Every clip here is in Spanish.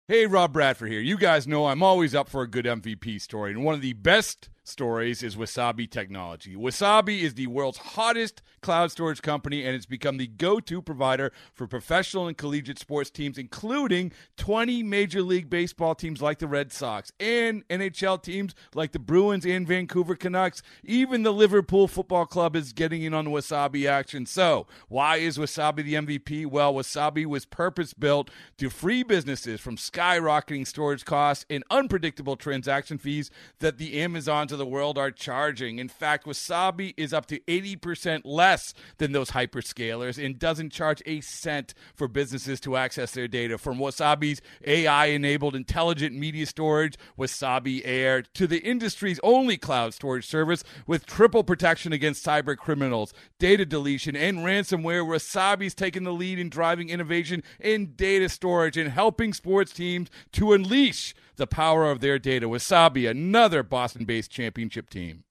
Hey, Rob Bradford here. You guys know I'm always up for a good MVP story, and one of the best stories is Wasabi Technology. Wasabi is the world's hottest cloud storage company, and it's become the go-to provider for professional and collegiate sports teams, including 20 Major League Baseball teams like the Red Sox and NHL teams like the Bruins and Vancouver Canucks. Even the Liverpool Football Club is getting in on the Wasabi action. So, why is Wasabi the MVP? Well, Wasabi was purpose-built to free businesses from skyrocketing storage costs and unpredictable transaction fees that the Amazons of the world are charging. In fact, Wasabi is up to 80% less than those hyperscalers and doesn't charge a cent for businesses to access their data. From Wasabi's AI-enabled intelligent media storage, Wasabi Air, to the industry's only cloud storage service with triple protection against cyber criminals, data deletion, and ransomware, Wasabi's taken the lead in driving innovation in data storage and helping sports teams to unleash the power of their data. Wasabi, another Boston-based championship team.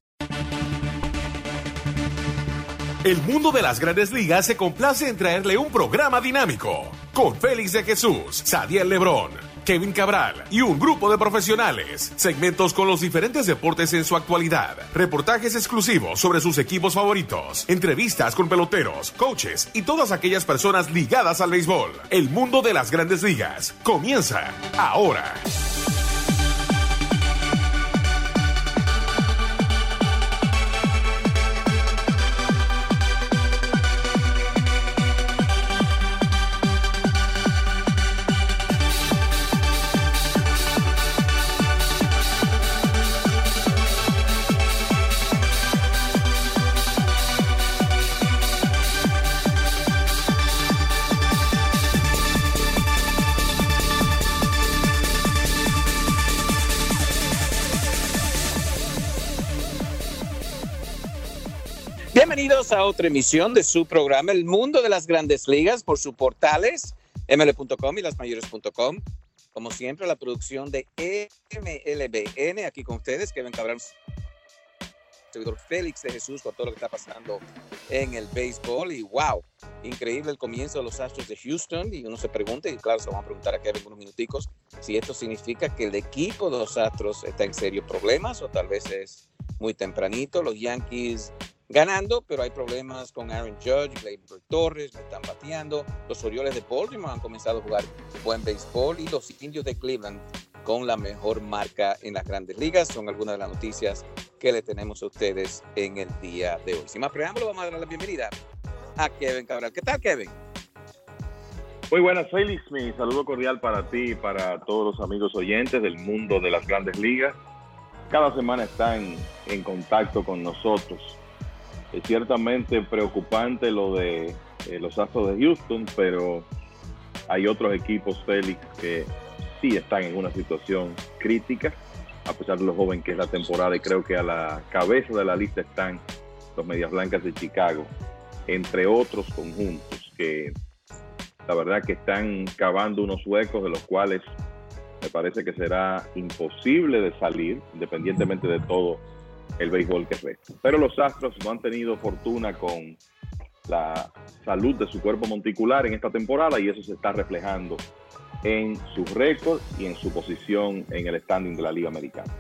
El mundo de las grandes ligas se complace en traerle un programa dinámico con Félix de Jesús, Sadiel Lebrón, Kevin Cabral y un grupo de profesionales. Segmentos con los diferentes deportes en su actualidad, reportajes exclusivos sobre sus equipos favoritos, entrevistas con peloteros, coaches y todas aquellas personas ligadas al béisbol. El mundo de las grandes ligas comienza ahora. Bienvenidos a otra emisión de su programa El Mundo de las Grandes Ligas por sus portales ml.com y lasmayores.com. Como siempre, la producción de MLBN. Aquí con ustedes, Kevin Cabral, servidor Félix de Jesús, con todo lo que está pasando en el béisbol. Y wow, increíble el comienzo de los Astros de Houston. Y uno se pregunta, y claro, se lo vamos a preguntar a Kevin en unos minuticos, si esto significa que el equipo de los Astros está en serios problemas o tal vez es muy tempranito. Los Yankees ganando, pero hay problemas con Aaron Judge, Gleyber Torres, no están bateando. Los Orioles de Baltimore han comenzado a jugar buen béisbol y los Indios de Cleveland con la mejor marca en las grandes ligas. Son algunas de las noticias que le tenemos a ustedes en el día de hoy. Sin más preámbulo, vamos a dar la bienvenida a Kevin Cabral. ¿Qué tal, Kevin? Muy buenas, Félix. Mi saludo cordial para ti y para todos los amigos oyentes del mundo de las grandes ligas. Cada semana están en contacto con nosotros. Es ciertamente preocupante lo de los Astros de Houston, pero hay otros equipos, Félix, que sí están en una situación crítica, a pesar de lo joven que es la temporada, y creo que a la cabeza de la lista están los Medias Blancas de Chicago, entre otros conjuntos que la verdad que están cavando unos huecos de los cuales me parece que será imposible de salir, independientemente de todo el béisbol que resta. Pero los Astros no han tenido fortuna con la salud de su cuerpo monticular en esta temporada y eso se está reflejando en su récord y en su posición en el standing de la Liga Americana.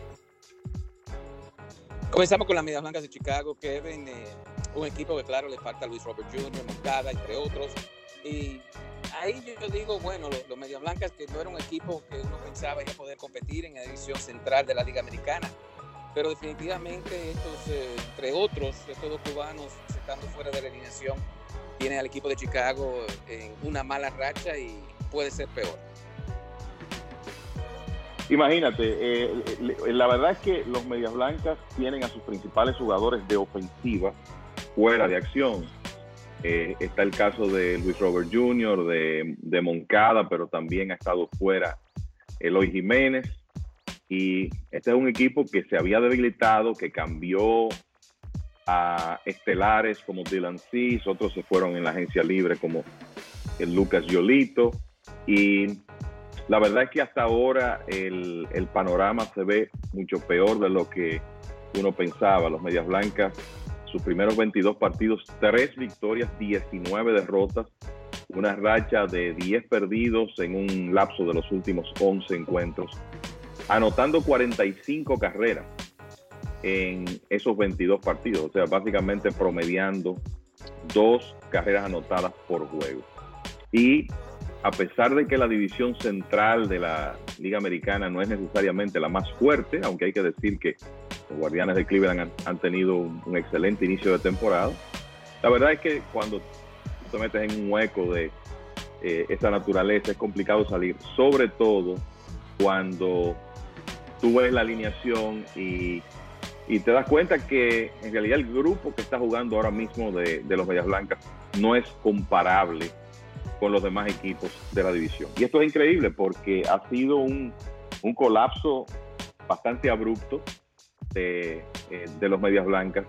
Comenzamos con las Medias Blancas de Chicago, Kevin, un equipo que claro le falta a Luis Robert Jr., Moncada, entre otros, y ahí yo digo, bueno, los Medias Blancas, que no era un equipo que uno pensaba iba a poder competir en la división central de la Liga Americana, pero definitivamente estos, entre otros, estos dos cubanos estando fuera de la alineación, tienen al equipo de Chicago en una mala racha y puede ser peor. Imagínate, la verdad es que los Medias Blancas tienen a sus principales jugadores de ofensiva fuera de acción. Está el caso de Luis Robert Jr., de Moncada, pero también ha estado fuera Eloy Jiménez. Y este es un equipo que se había debilitado, que cambió a estelares como Dylan Cease, otros se fueron en la agencia libre como el Lucas Giolito. Y la verdad es que hasta ahora el panorama se ve mucho peor de lo que uno pensaba. Los Medias Blancas, sus primeros 22 partidos, 3 victorias, 19 derrotas. una racha de 10 perdidos en un lapso de los últimos 11 encuentros, anotando 45 carreras en esos 22 partidos, o sea, básicamente promediando 2 carreras anotadas por juego. Y a pesar de que la división central de la Liga Americana no es necesariamente la más fuerte, aunque hay que decir que los Guardianes de Cleveland han tenido un excelente inicio de temporada, la verdad es que cuando te metes en un hueco de esa naturaleza es complicado salir, sobre todo cuando tú ves la alineación y te das cuenta que en realidad el grupo que está jugando ahora mismo de los Medias Blancas no es comparable con los demás equipos de la división. Y esto es increíble porque ha sido un colapso bastante abrupto de los Medias Blancas,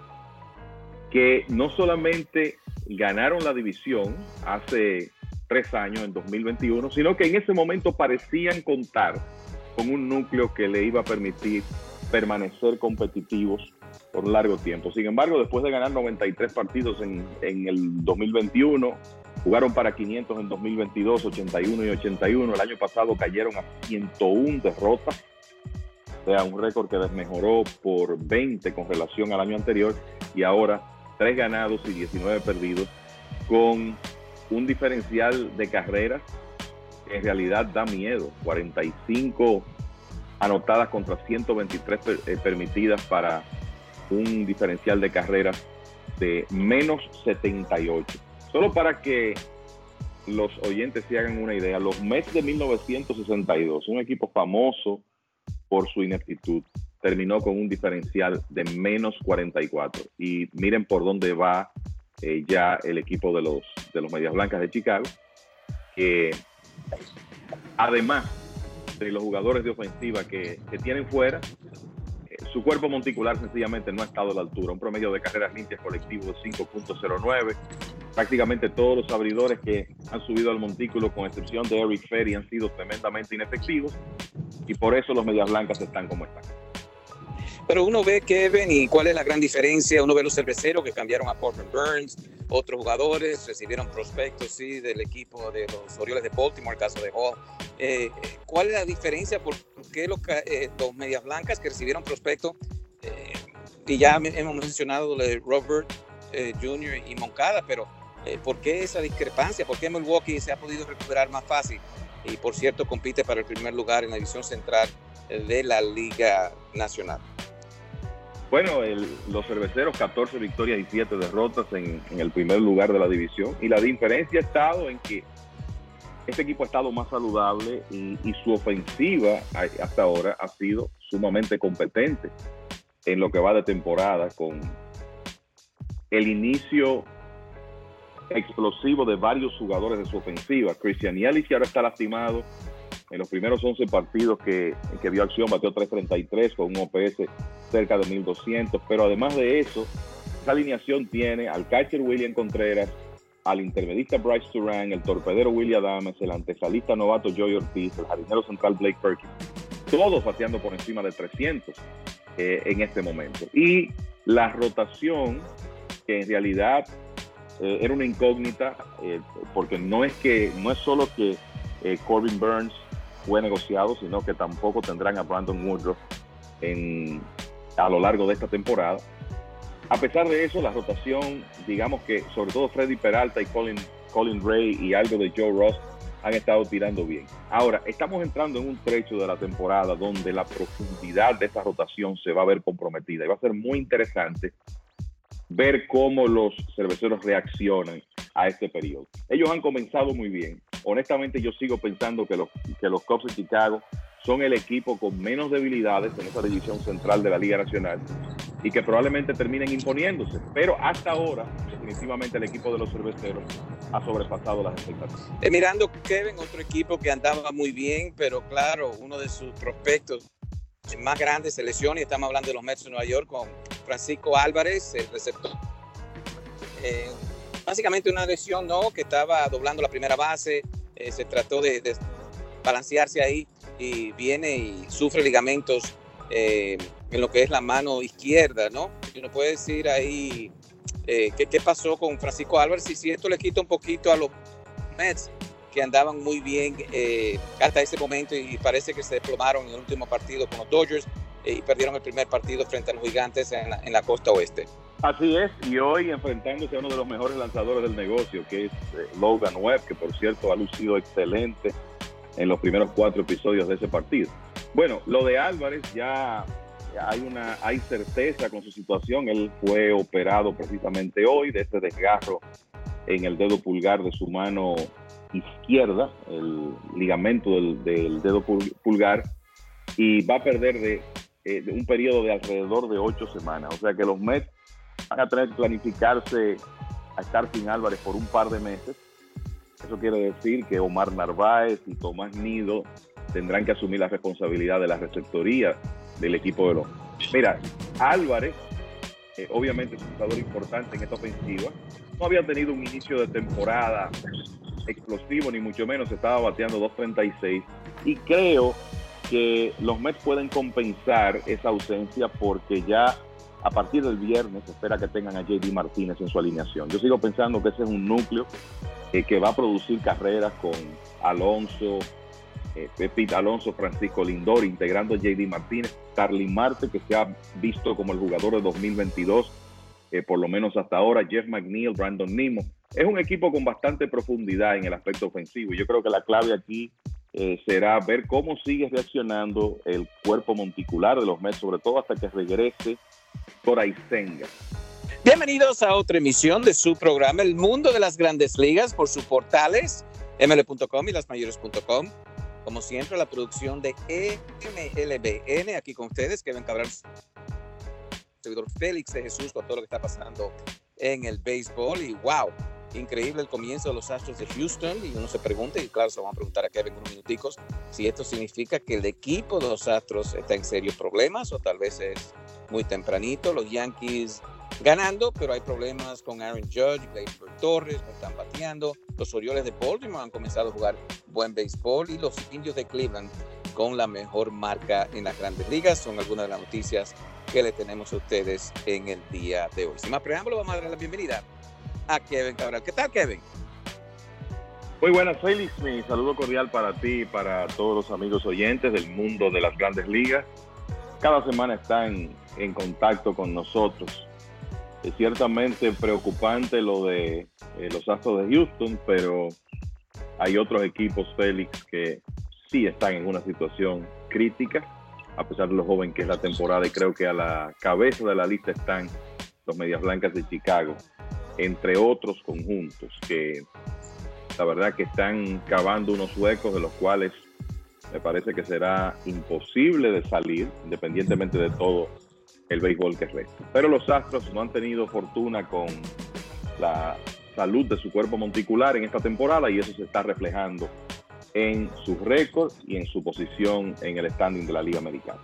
que no solamente ganaron la división hace 3 años, en 2021, sino que en ese momento parecían contar con un núcleo que le iba a permitir permanecer competitivos por un largo tiempo. Sin embargo, después de ganar 93 partidos en el 2021, jugaron para 500 en 2022, 81 y 81. El año pasado cayeron a 101 derrotas, o sea, un récord que desmejoró por 20 con relación al año anterior, y ahora 3 ganados y 19 perdidos, con un diferencial de carreras que en realidad da miedo. 45 anotadas contra 123 permitidas, para un diferencial de carreras de menos 78. Solo para que los oyentes se hagan una idea, los Mets de 1962, un equipo famoso por su ineptitud, terminó con un diferencial de menos 44. Y miren por dónde va ya el equipo de los Medias Blancas de Chicago, que además de los jugadores de ofensiva que tienen fuera, su cuerpo monticular sencillamente no ha estado a la altura. Un promedio de carreras limpias colectivo de 5.09. Prácticamente todos los abridores que han subido al montículo, con excepción de Eric Ferry, han sido tremendamente inefectivos, y por eso los Medias Blancas están como están. Pero uno ve, Kevin, y cuál es la gran diferencia. Uno ve los cerveceros que cambiaron a Corbin Burns, otros jugadores recibieron prospectos, sí, del equipo de los Orioles de Baltimore, el caso de Hall. ¿Cuál es la diferencia? ¿Por qué los Medias Blancas que recibieron prospectos, y ya hemos mencionado de Robert Jr. y Moncada, pero ¿por qué esa discrepancia? ¿Por qué Milwaukee se ha podido recuperar más fácil? Y por cierto, compite para el primer lugar en la división central de la Liga Nacional. Bueno, los cerveceros, 14 victorias y 7 derrotas en el primer lugar de la división, y la diferencia ha estado en que este equipo ha estado más saludable y su ofensiva hasta ahora ha sido sumamente competente en lo que va de temporada, con el inicio explosivo de varios jugadores de su ofensiva. Christian Yelich, que ahora está lastimado, en los primeros 11 partidos que vio acción bateó 3.33 con un OPS cerca de 1.200, pero además de eso, esa alineación tiene al catcher William Contreras, al intermedista Bryce Turan, el torpedero William Adames, el antesalista novato Joey Ortiz, el jardinero central Blake Perkins, todos bateando por encima de 300 en este momento. Y la rotación, que en realidad era una incógnita, porque no es solo que Corbin Burns fue negociado, sino que tampoco tendrán a Brandon Woodruff a lo largo de esta temporada. A pesar de eso, la rotación, digamos que sobre todo Freddy Peralta y Colin Ray y algo de Joe Ross han estado tirando bien. Ahora, estamos entrando en un trecho de la temporada donde la profundidad de esta rotación se va a ver comprometida, y va a ser muy interesante ver cómo los cerveceros reaccionan a este periodo. Ellos han comenzado muy bien. Honestamente, yo sigo pensando que los Cubs de Chicago son el equipo con menos debilidades en esa división central de la Liga Nacional, y que probablemente terminen imponiéndose. Pero hasta ahora, definitivamente el equipo de los cerveceros ha sobrepasado las expectativas. Mirando, Kevin, otro equipo que andaba muy bien, pero claro, uno de sus prospectos más grandes se lesiona, y estamos hablando de los Mets de Nueva York, con Francisco Álvarez, el receptor. Básicamente una lesión, ¿no?, que estaba doblando la primera base, se trató de balancearse ahí, y viene y sufre ligamentos en lo que es la mano izquierda, ¿no? Y uno puede decir ahí qué pasó con Francisco Álvarez, y si esto le quita un poquito a los Mets, que andaban muy bien hasta ese momento y parece que se desplomaron en el último partido con los Dodgers y perdieron el primer partido frente a los Gigantes en la costa oeste. Así es, y hoy enfrentándose a uno de los mejores lanzadores del negocio, que es Logan Webb, que por cierto ha lucido excelente en los primeros 4 episodios de ese partido. Bueno, lo de Álvarez ya hay certeza con su situación. Él fue operado precisamente hoy de ese desgarro en el dedo pulgar de su mano izquierda, el ligamento del dedo pulgar, y va a perder de un periodo de alrededor de 8 semanas. O sea que los Mets van a tener que planificarse a estar sin Álvarez por un par de meses. Eso quiere decir que Omar Narváez y Tomás Nido tendrán que asumir la responsabilidad de la receptoría del equipo de los Mets. Mira, Álvarez, obviamente es un jugador importante en esta ofensiva. No había tenido un inicio de temporada explosivo, ni mucho menos. Estaba bateando 2.36 y creo que los Mets pueden compensar esa ausencia porque ya a partir del viernes se espera que tengan a JD Martínez en su alineación. Yo sigo pensando que ese es un núcleo que va a producir carreras con Alonso, Pete Alonso, Francisco Lindor, integrando a JD Martínez, Starling Marte, que se ha visto como el jugador de 2022, por lo menos hasta ahora, Jeff McNeil, Brandon Nimmo. Es un equipo con bastante profundidad en el aspecto ofensivo, y yo creo que la clave aquí será ver cómo sigue reaccionando el cuerpo monticular de los Mets, sobre todo hasta que regrese Toray Senga. Bienvenidos a otra emisión de su programa El Mundo de las Grandes Ligas por sus portales ml.com y lasmayores.com. Como siempre, la producción de MLBN, aquí con ustedes, Kevin Cabral, servidor Félix de Jesús, con todo lo que está pasando en el béisbol. Y wow, increíble el comienzo de los Astros de Houston, y uno se pregunta, y claro, se lo van a preguntar a Kevin en unos minuticos, si esto significa que el equipo de los Astros está en serios problemas, o tal vez es muy tempranito. Los Yankees ganando, pero hay problemas con Aaron Judge, Gleyber Torres, no están bateando. Los Orioles de Baltimore han comenzado a jugar buen béisbol, y los Indios de Cleveland con la mejor marca en las Grandes Ligas. Son algunas de las noticias que le tenemos a ustedes en el día de hoy. Sin más preámbulo, vamos a darle la bienvenida a Kevin Cabral. ¿Qué tal, Kevin? Muy buenas, Félix. Mi saludo cordial para ti y para todos los amigos oyentes del mundo de las Grandes Ligas. Cada semana están en contacto con nosotros. Es ciertamente preocupante lo de los Astros de Houston, pero hay otros equipos, Félix, que sí están en una situación crítica, a pesar de lo joven que es la temporada, y creo que a la cabeza de la lista están los Medias Blancas de Chicago, entre otros conjuntos que la verdad que están cavando unos huecos de los cuales me parece que será imposible de salir, independientemente de todo el béisbol que resta. Pero los Astros no han tenido fortuna con la salud de su cuerpo monticular en esta temporada, y eso se está reflejando en sus récords y en su posición en el standing de la Liga Americana.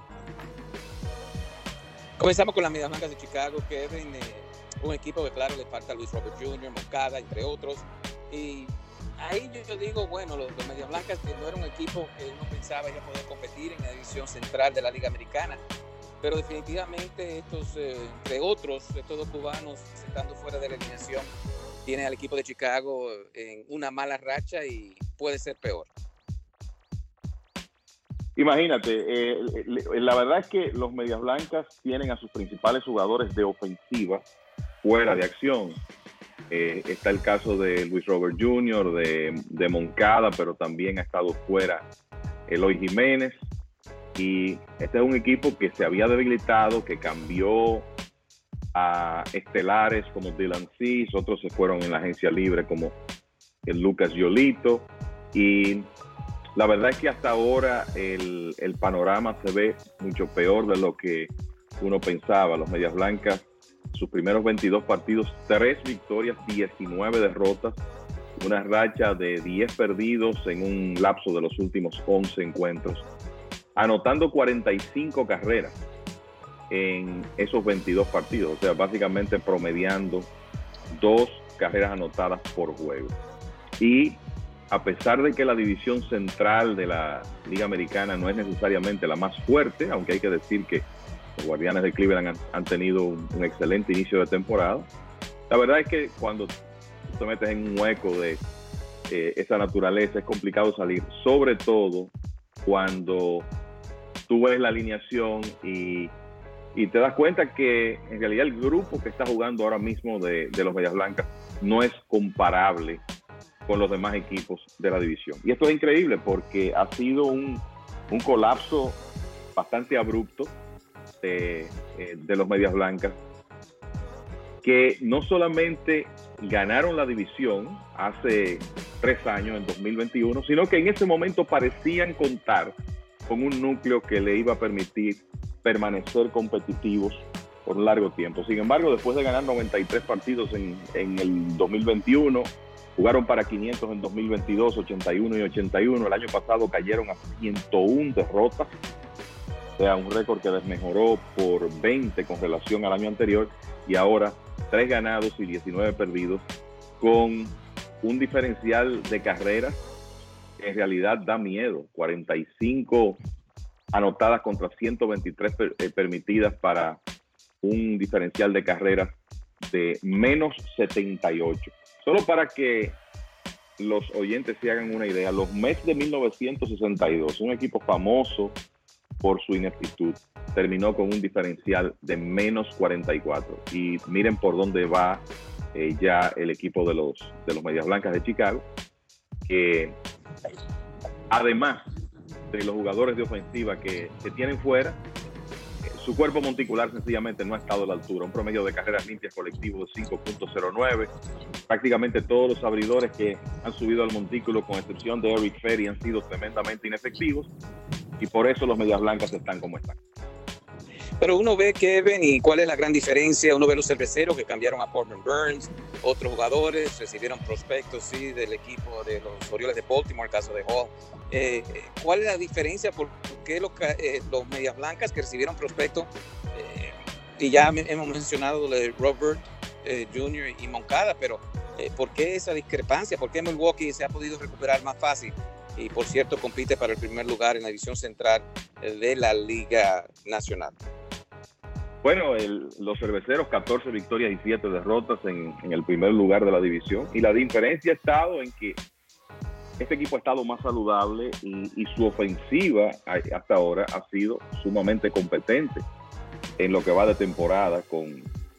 Comenzamos con las Medias Blancas de Chicago, Kevin, un equipo que claro le falta a Luis Robert Jr., Moncada, entre otros, y ahí yo digo, bueno, los Medias Blancas que no era un equipo que uno pensaba iba a poder competir en la división central de la Liga Americana, pero definitivamente estos, entre otros, estos dos cubanos estando fuera de la alineación, tienen al equipo de Chicago en una mala racha y puede ser peor. Imagínate, la verdad es que los Medias Blancas tienen a sus principales jugadores de ofensiva fuera de acción. Está el caso de Luis Robert Jr., de Moncada, pero también ha estado fuera Eloy Jiménez. Y este es un equipo que se había debilitado, que cambió a estelares como Dylan Cease, otros se fueron en la agencia libre como el Lucas Giolito, y la verdad es que hasta ahora el panorama se ve mucho peor de lo que uno pensaba. Los Medias Blancas, sus primeros 22 partidos, 3 victorias, 19 derrotas, una racha de 10 perdidos en un lapso de los últimos 11 encuentros, anotando 45 carreras en esos 22 partidos, o sea, básicamente promediando 2 carreras anotadas por juego. Y a pesar de que la división central de la Liga Americana no es necesariamente la más fuerte, aunque hay que decir que los Guardianes de Cleveland han tenido un excelente inicio de temporada, la verdad es que cuando te metes en un hueco de esa naturaleza, es complicado salir, sobre todo cuando tú ves la alineación y te das cuenta que en realidad el grupo que está jugando ahora mismo de los Medias Blancas no es comparable con los demás equipos de la división. Y esto es increíble porque ha sido un colapso bastante abrupto de los Medias Blancas, que no solamente ganaron la división hace 3 años, en 2021, sino que en ese momento parecían contar con un núcleo que le iba a permitir permanecer competitivos por un largo tiempo. Sin embargo, después de ganar 93 partidos en el 2021, jugaron para 500 en 2022, 81 y 81. El año pasado cayeron a 101 derrotas, o sea, un récord que desmejoró por 20 con relación al año anterior, y ahora 3 ganados y 19 perdidos, con un diferencial de carreras que en realidad da miedo. 45 anotadas contra 123 permitidas, para un diferencial de carreras de menos 78. Solo para que los oyentes se hagan una idea, los Mets de 1962, un equipo famoso por su ineptitud, terminó con un diferencial de menos 44. Y miren por dónde va ya el equipo de los Medias Blancas de Chicago, que además de los jugadores de ofensiva que tienen fuera, su cuerpo monticular sencillamente no ha estado a la altura. Un promedio de carreras limpias colectivo de 5.09. Prácticamente todos los abridores que han subido al montículo, con excepción de Eric Ferry, han sido tremendamente inefectivos, y por eso los Medias Blancas están como están. Pero uno ve, Kevin, y cuál es la gran diferencia. Uno ve los cerveceros que cambiaron a Corbin Burnes, otros jugadores recibieron prospectos, sí, del equipo de los Orioles de Baltimore, el caso de Hall. ¿Cuál es la diferencia? ¿Por qué los Medias Blancas que recibieron prospectos, y ya hemos mencionado de Robert Jr. y Moncada, pero ¿por qué esa discrepancia? ¿Por qué Milwaukee se ha podido recuperar más fácil? Y por cierto, compite para el primer lugar en la división central de la Liga Nacional. Bueno, los cerveceros, 14 victorias y 7 derrotas en el primer lugar de la división. Y la diferencia ha estado en que este equipo ha estado más saludable y su ofensiva hasta ahora ha sido sumamente competente en lo que va de temporada, con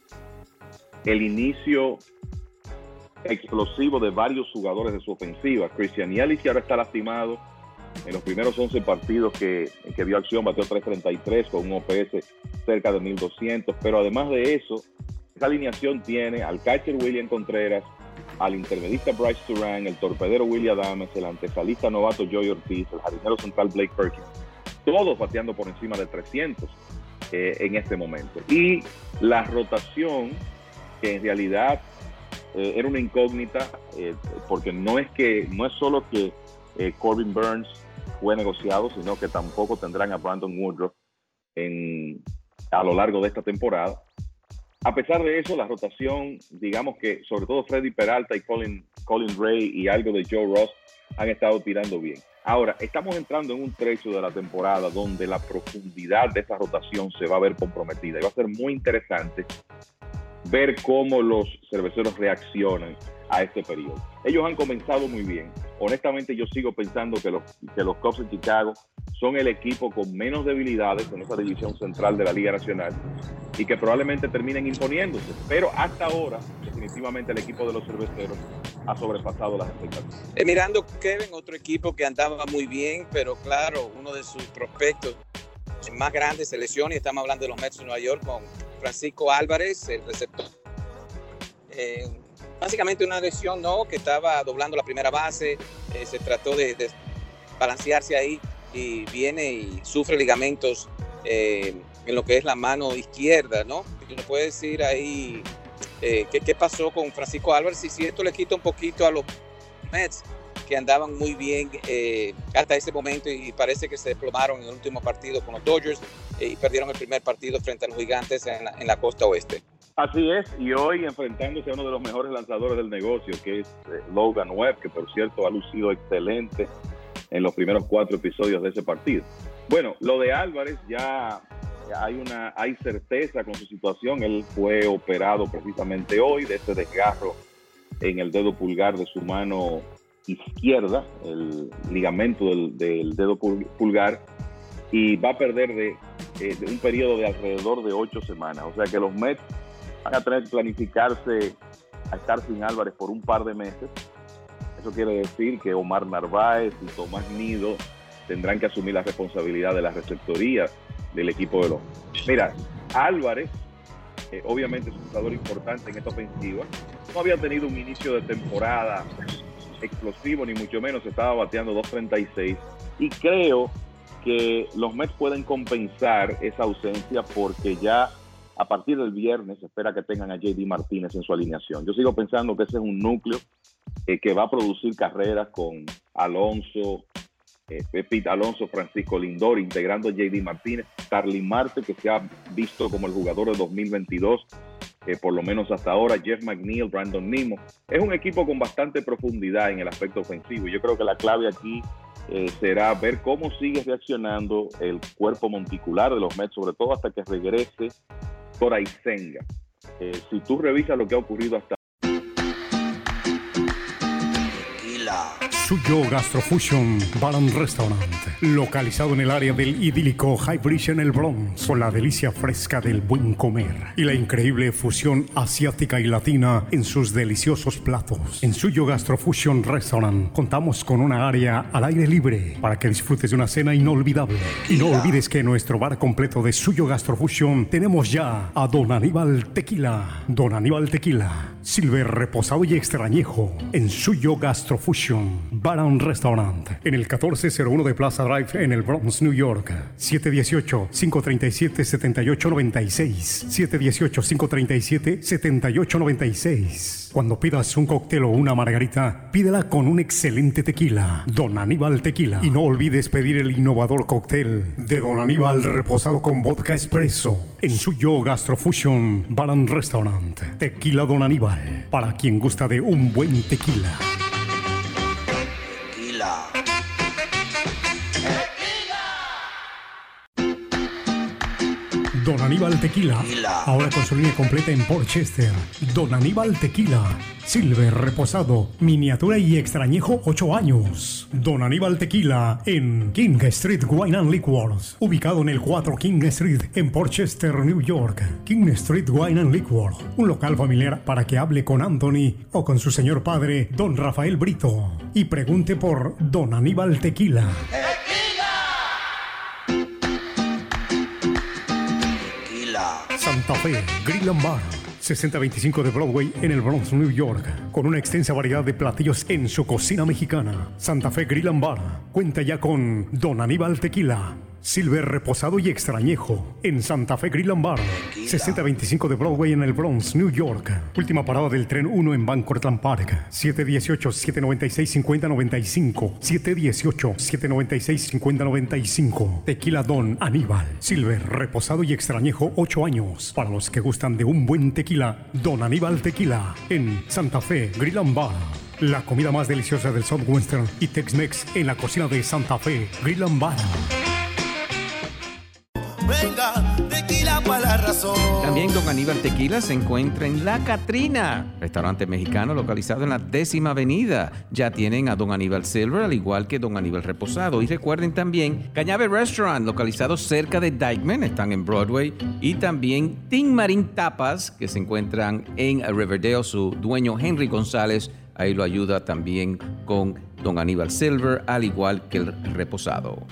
el inicio explosivo de varios jugadores de su ofensiva. Christian Yelich ahora está lastimado. En los primeros 11 partidos que vio acción bateó 3.33 con un OPS cerca de 1.200, pero además de eso, esa alineación tiene al catcher William Contreras, al intermedista Bryce Turan, el torpedero William Adames, el antesalista novato Joey Ortiz, el jardinero central Blake Perkins, todos bateando por encima de 300 en este momento. Y la rotación, que en realidad era una incógnita, porque no es solo que Corbin Burnes fue negociado, sino que tampoco tendrán a Brandon Woodruff a lo largo de esta temporada. A pesar de eso, la rotación, digamos que sobre todo Freddy Peralta y Colin Ray y algo de Joe Ross han estado tirando bien. Ahora, estamos entrando en un trecho de la temporada donde la profundidad de esa rotación se va a ver comprometida, y va a ser muy interesante ver cómo los cerveceros reaccionan a este periodo. Ellos han comenzado muy bien. Honestamente, yo sigo pensando que los Cubs de Chicago son el equipo con menos debilidades en esa división central de la Liga Nacional, y que probablemente terminen imponiéndose. Pero hasta ahora, definitivamente el equipo de los cerveceros ha sobrepasado las expectativas. Mirando, Kevin, otro equipo que andaba muy bien, pero claro, uno de sus prospectos más grandes se lesiona, y estamos hablando de los Mets de Nueva York, con Francisco Álvarez, el receptor. Básicamente una lesión, ¿no?, que estaba doblando la primera base, se trató de balancearse ahí, y viene y sufre ligamentos en lo que es la mano izquierda, ¿no? ¿Tú nos puedes decir ahí qué pasó con Francisco Álvarez? Y si esto le quita un poquito a los Mets, que andaban muy bien hasta ese momento, y parece que se desplomaron en el último partido con los Dodgers, y perdieron el primer partido frente a los Gigantes en la costa oeste. Así es, y hoy enfrentándose a uno de los mejores lanzadores del negocio, que es Logan Webb, que por cierto ha lucido excelente en los primeros 4 episodios de ese partido. Bueno, lo de Álvarez ya hay certeza con su situación. Él fue operado precisamente hoy de ese desgarro en el dedo pulgar de su mano izquierda, el ligamento del dedo pulgar, y va a perder de un periodo de alrededor de 8 semanas. O sea que los Mets van a tener que planificarse a estar sin Álvarez por un par de meses. Eso quiere decir que Omar Narváez y Tomás Nido tendrán que asumir la responsabilidad de la receptoría del equipo de los Mets. Mira, Álvarez, obviamente es un jugador importante en esta ofensiva. No había tenido un inicio de temporada explosivo, ni mucho menos, estaba bateando 2.36, y creo que los Mets pueden compensar esa ausencia porque ya a partir del viernes se espera que tengan a J.D. Martínez en su alineación. Yo sigo pensando que ese es un núcleo que va a producir carreras con Alonso, Pete Alonso, Francisco Lindor, integrando a J.D. Martínez, Starling Marte, que se ha visto como el jugador de 2022, por lo menos hasta ahora, Jeff McNeil, Brandon Nimmo. Es un equipo con bastante profundidad en el aspecto ofensivo. Yo creo que la clave aquí será ver cómo sigue reaccionando el cuerpo monticular de los Mets, sobre todo hasta que regrese Toray Senga. Si tú revisas lo que ha ocurrido hasta Suyo Gastrofusion Bar and Restaurant, localizado en el área del idílico High Bridge en el Bronx, con la delicia fresca del buen comer y la increíble fusión asiática y latina en sus deliciosos platos. En Suyo Gastrofusion Restaurant contamos con una área al aire libre para que disfrutes de una cena inolvidable. Y no olvides que en nuestro bar completo de Suyo Gastrofusion tenemos ya a Don Aníbal Tequila. Don Aníbal Tequila, Silver, reposado y extrañejo en Suyo Gastrofusion Bar and Restaurant, en el 1401 de Plaza Drive en el Bronx, New York. 718-537-7896. 718-537-7896. Cuando pidas un cóctel o una margarita, pídela con un excelente tequila, Don Aníbal Tequila. Y no olvides pedir el innovador cóctel de Don Aníbal reposado con vodka espresso en Suyo Gastrofusion Bar and Restaurant. Tequila Don Aníbal, para quien gusta de un buen tequila. Don Aníbal Tequila, ahora con su línea completa en Port Chester. Don Aníbal Tequila, Silver, reposado, miniatura y extrañejo 8 años. Don Aníbal Tequila en King Street Wine and Liquors, ubicado en el 4 King Street en Port Chester, New York. King Street Wine and Liquors, un local familiar para que hable con Anthony o con su señor padre, Don Rafael Brito, y pregunte por Don Aníbal Tequila. Santa Fe Grill and Bar, 6025 de Broadway en el Bronx, New York, con una extensa variedad de platillos en su cocina mexicana. Santa Fe Grill and Bar cuenta ya con Don Aníbal Tequila, Silver, reposado y extrañejo en Santa Fe Grill and Bar, 6025 de Broadway en el Bronx, New York. Última parada del tren 1 en Bancortland Park. 718-796-5095. 718-796-5095. Tequila Don Aníbal, Silver, reposado y extrañejo 8 años. Para los que gustan de un buen tequila, Don Aníbal Tequila en Santa Fe Grill and Bar. La comida más deliciosa del Southwestern y Tex-Mex en la cocina de Santa Fe Grill and Bar. Venga, tequila para la razón. También Don Aníbal Tequila se encuentra en La Catrina, restaurante mexicano localizado en la 10ª Avenida. Ya tienen a Don Aníbal Silver, al igual que Don Aníbal Reposado. Y recuerden también Cañabe Restaurant, localizado cerca de Dykeman, están en Broadway. Y también Tin Marín Tapas, que se encuentran en Riverdale. Su dueño Henry González ahí lo ayuda también con Don Aníbal Silver, al igual que el Reposado.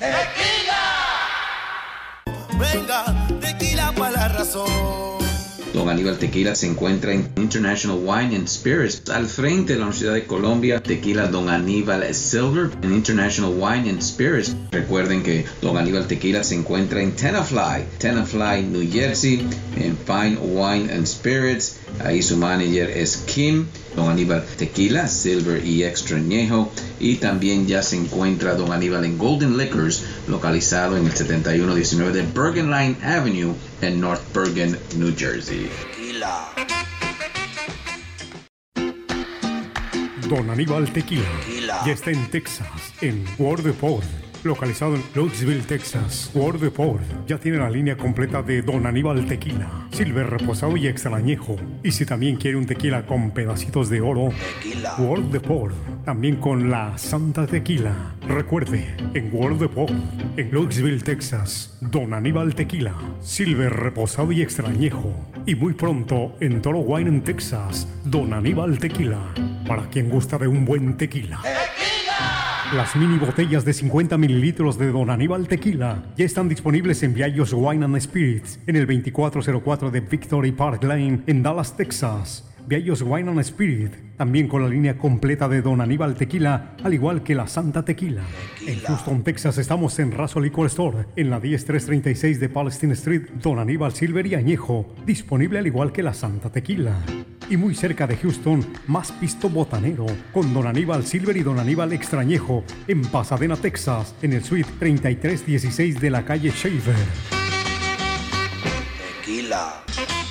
Venga, tequila para la razón. Don Aníbal Tequila se encuentra en International Wine and Spirits, al frente de la Universidad de Colombia. Tequila Don Aníbal Silver en International Wine and Spirits. Recuerden que Don Aníbal Tequila se encuentra en Tenafly, New Jersey, en Fine Wine and Spirits. Ahí su manager es Kim. Don Aníbal Tequila, Silver y Extrañejo. Y también ya se encuentra Don Aníbal en Golden Liquors, localizado en el 7119 de Bergen Line Avenue en North Bergen, New Jersey. Don Aníbal Tequila ya está en Texas, en Wardeport, localizado en Louisville, Texas. Wardeport ya tiene la línea completa de Don Aníbal Tequila, Silver, reposado y extrañejo. Y si también quiere un tequila con pedacitos de oro, Wardeport también con la Santa Tequila. Recuerde, en World of Pop, en Louisville, Texas, Don Aníbal Tequila, Silver reposado y extrañejo. Y muy pronto en Toro Wine en Texas, Don Aníbal Tequila, para quien gusta de un buen tequila. Las mini botellas de 50 mililitros de Don Aníbal Tequila ya están disponibles en Viallos Wine and Spirits en el 2404 de Victory Park Lane en Dallas, Texas. Viallos Wine and Spirit, también con la línea completa de Don Aníbal Tequila, al igual que la Santa Tequila. En Houston, Texas, estamos en Razo Liquor Store, en la 10336 de Palestine Street, Don Aníbal Silver y Añejo, disponible al igual que la Santa Tequila. Y muy cerca de Houston, más pisto botanero, con Don Aníbal Silver y Don Aníbal Extrañejo, en Pasadena, Texas, en el suite 3316 de la calle Shaver. Tequila.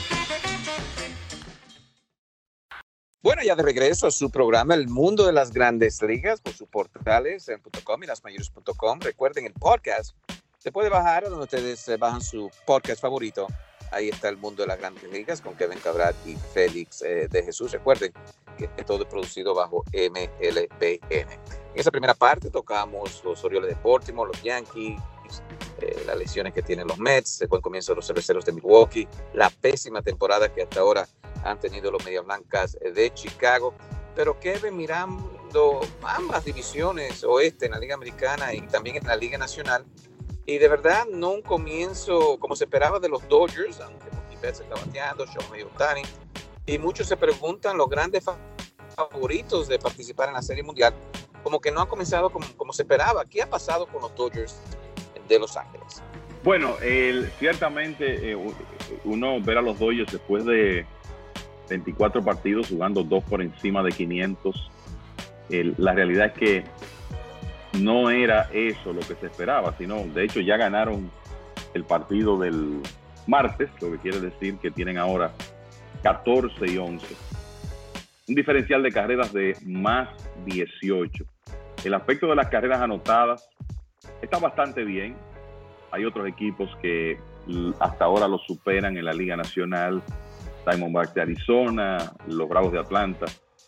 Bueno, ya de regreso a su programa El Mundo de las Grandes Ligas por sus portales en .com y lasmayores.com. Recuerden, el podcast se puede bajar a donde ustedes bajan su podcast favorito. Ahí está El Mundo de las Grandes Ligas con Kevin Cabral y Félix de Jesús. Recuerden que todo es producido bajo MLBN. En esa primera parte tocamos los Orioles de Baltimore, los Yankees, las lesiones que tienen los Mets, el buen comienzo de los Cerveceros de Milwaukee, la pésima temporada que hasta ahora han tenido los Medias Blancas de Chicago. Pero Kevin, mirando ambas divisiones oeste en la Liga Americana y también en la Liga Nacional, y de verdad no un comienzo como se esperaba de los Dodgers, aunque Mookie Betts está bateando, Shohei Ohtani, y muchos se preguntan, los grandes favoritos de participar en la Serie Mundial, como que no ha comenzado como se esperaba. ¿Qué ha pasado con los Dodgers de Los Ángeles? Bueno, ciertamente uno ver a los Dodgers después de 24 partidos jugando 2 por encima de 500. La realidad es que no era eso lo que se esperaba, sino de hecho ya ganaron el partido del martes, lo que quiere decir que tienen ahora 14-11. Un diferencial de carreras de más 18. El aspecto de las carreras anotadas está bastante bien. Hay otros equipos que hasta ahora los superan en la Liga Nacional. Diamondbacks de Arizona, los Bravos de Atlanta,